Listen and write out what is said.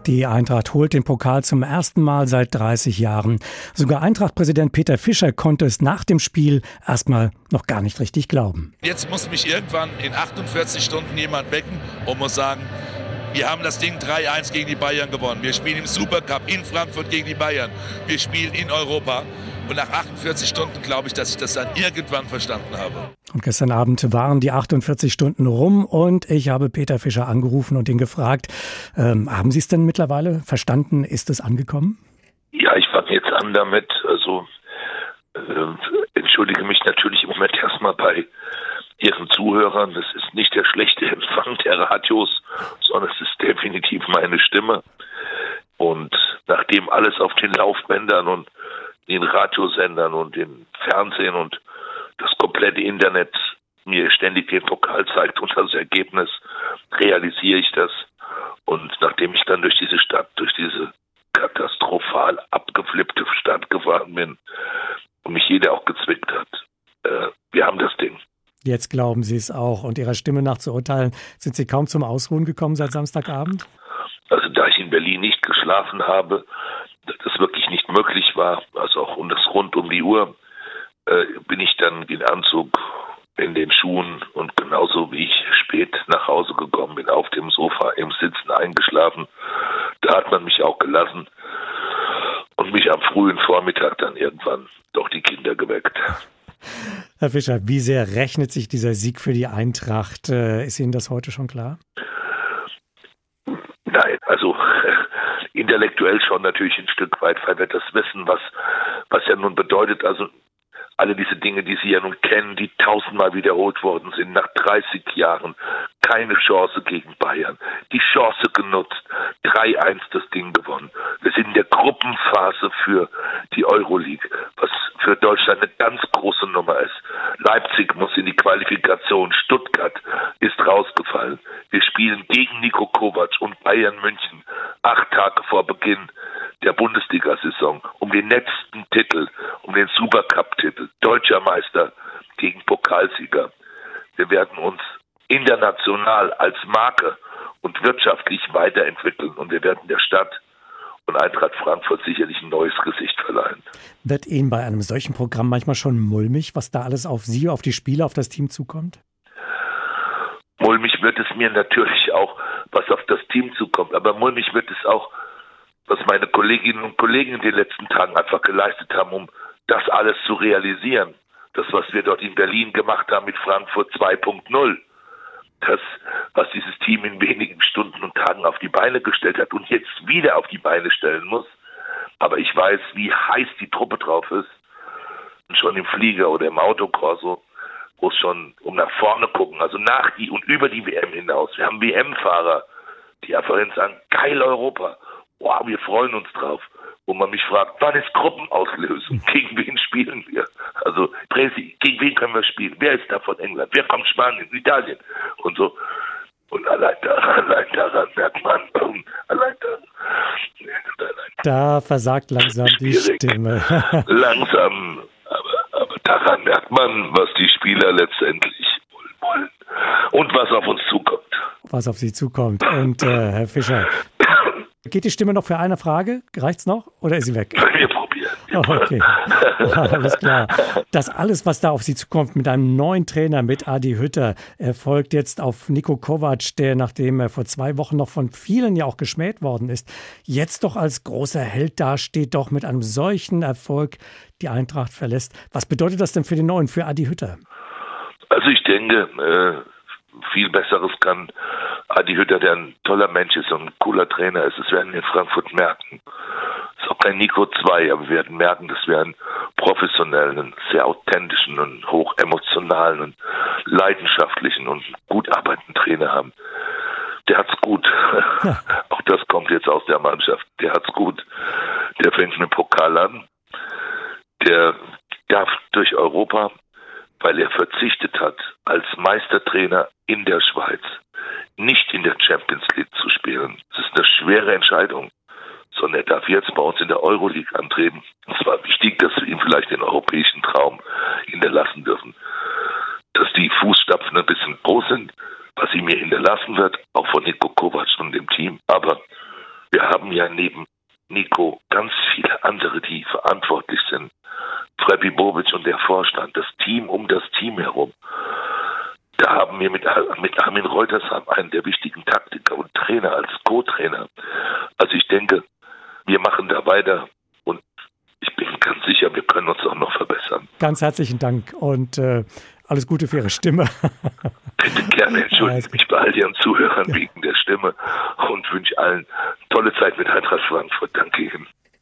Die Eintracht holt den Pokal zum ersten Mal seit 30 Jahren. Sogar Eintracht-Präsident Peter Fischer konnte es nach dem Spiel erstmal noch gar nicht richtig glauben. Jetzt muss mich irgendwann in 48 Stunden jemand wecken und muss sagen, wir haben das Ding 3-1 gegen die Bayern gewonnen. Wir spielen im Supercup in Frankfurt gegen die Bayern. Wir spielen in Europa. Und nach 48 Stunden glaube ich, dass ich das dann irgendwann verstanden habe. Und gestern Abend waren die 48 Stunden rum und ich habe Peter Fischer angerufen und ihn gefragt, haben Sie es denn mittlerweile verstanden? Ist es angekommen? Ja, ich fange jetzt an damit. Entschuldige mich natürlich im Moment erstmal bei Ihren Zuhörern. Das ist nicht der schlechte Empfang der Radios, sondern es ist definitiv meine Stimme. Und nachdem alles auf den Laufbändern und den Radiosendern und den Fernsehen und das komplette Internet mir ständig den Pokal zeigt und das Ergebnis, realisiere ich das. Und nachdem ich dann durch diese Stadt, durch diese katastrophal abgeflippte Stadt gefahren bin und mich jeder auch gezwickt hat, wir haben das Ding. Jetzt glauben Sie es auch. Und Ihrer Stimme nach zu urteilen, sind Sie kaum zum Ausruhen gekommen seit Samstagabend? Also da ich in Berlin nicht geschlafen habe, das wirklich nicht möglich war, also auch um das rund um die Uhr, bin ich dann in Anzug, in den Schuhen und genauso wie ich spät nach Hause gekommen bin, auf dem Sofa im Sitzen eingeschlafen. Da hat man mich auch gelassen und mich am frühen Vormittag dann irgendwann doch die Kinder geweckt. Herr Fischer, wie sehr rechnet sich dieser Sieg für die Eintracht? Ist Ihnen das heute schon klar? Nein, also intellektuell schon natürlich ein Stück weit, weil wir das wissen, was ja nun bedeutet, also alle diese Dinge, die Sie ja nun kennen, die 1000-mal wiederholt worden sind, nach 30 Jahren keine Chance gegen Bayern, die Chance genutzt, 3-1 das Ding gewonnen. Wir sind in der Gruppenphase für die Euroleague, was für Deutschland eine ganz große Nummer ist. Leipzig muss in die Qualifikation, Stuttgart ist rausgefallen. Wir spielen gegen Niko Kovac und Bayern München 8 Tage vor Beginn der Bundesliga-Saison um den letzten Titel, um den Supercup-Titel, Deutscher Meister gegen Pokalsieger. Wir werden uns international als Marke und wirtschaftlich weiterentwickeln und wir werden der Stadt und Eintracht Frankfurt sicherlich ein neues Gesicht verleihen. Wird Ihnen bei einem solchen Programm manchmal schon mulmig, was da alles auf Sie, auf die Spieler, auf das Team zukommt? Mulmig wird es mir natürlich auch, was auf das Team zukommt, aber mulmig wird es auch, was meine Kolleginnen und Kollegen in den letzten Tagen einfach geleistet haben, um das alles zu realisieren. Das, was wir dort in Berlin gemacht haben mit Frankfurt 2.0. Das, was dieses Team in wenigen Stunden und Tagen auf die Beine gestellt hat und jetzt wieder auf die Beine stellen muss. Aber ich weiß, wie heiß die Truppe drauf ist. Und schon im Flieger oder im Autokorso, wo es schon um nach vorne gucken, also nach die und über die WM hinaus. Wir haben WM-Fahrer, die einfach sagen, geil Europa. Wow, wir freuen uns drauf. Wo man mich fragt, wann ist Gruppenauslösung? Gegen wen spielen wir? Also, Presi, gegen wen können wir spielen? Wer ist da von England? Wer kommt Spanien, Italien? Und so. Und allein daran merkt man, da versagt langsam die Stimme. Langsam, aber daran merkt man, was die Spieler letztendlich wollen. Und was auf uns zukommt. Was auf Sie zukommt. Und Herr Fischer, geht die Stimme noch für eine Frage? Reicht's noch? Oder ist sie weg? Wir probieren. Oh, okay. Alles klar. Das alles, was da auf Sie zukommt mit einem neuen Trainer, mit Adi Hütter, erfolgt jetzt auf Niko Kovac, der, nachdem er vor 2 Wochen noch von vielen ja auch geschmäht worden ist, jetzt doch als großer Held dasteht, doch mit einem solchen Erfolg die Eintracht verlässt. Was bedeutet das denn für den Neuen, für Adi Hütter? Also ich denke, viel Besseres kann Adi Hütter, der ein toller Mensch ist und ein cooler Trainer ist. Das werden wir in Frankfurt merken. Es ist auch kein Nico 2, aber wir werden merken, dass wir einen professionellen, einen sehr authentischen und hochemotionalen und leidenschaftlichen und gut arbeitenden Trainer haben. Der hat's gut. Ja. Auch das kommt jetzt aus der Mannschaft. Der hat's gut. Der fängt mit dem Pokal an. Der darf durch Europa, weil er verzichtet hat, als Meistertrainer in der Schweiz nicht in der Champions League zu spielen. Das ist eine schwere Entscheidung, sondern er darf jetzt bei uns in der Euroleague antreten. Es war wichtig, dass wir ihm vielleicht den europäischen Traum hinterlassen dürfen. Dass die Fußstapfen ein bisschen groß sind, was ihm hier hinterlassen wird, auch von Niko Kovac und dem Team. Aber Wir haben ja neben Nico ganz viele andere, die verantwortlich sind. Freddy Bobic und der Vorstand, das Team um das Team herum. Da haben wir mit Armin Reutersam einen der wichtigen Taktiker und Trainer als Co-Trainer. Also ich denke, wir machen da weiter und ich bin ganz sicher, wir können uns auch noch verbessern. Ganz herzlichen Dank und alles Gute für Ihre Stimme. Bitte gerne, entschuldige mich bei all Ihren Zuhörern wegen der Stimme und wünsche allen tolle Zeit mit Eintracht Frankfurt. Danke Ihnen.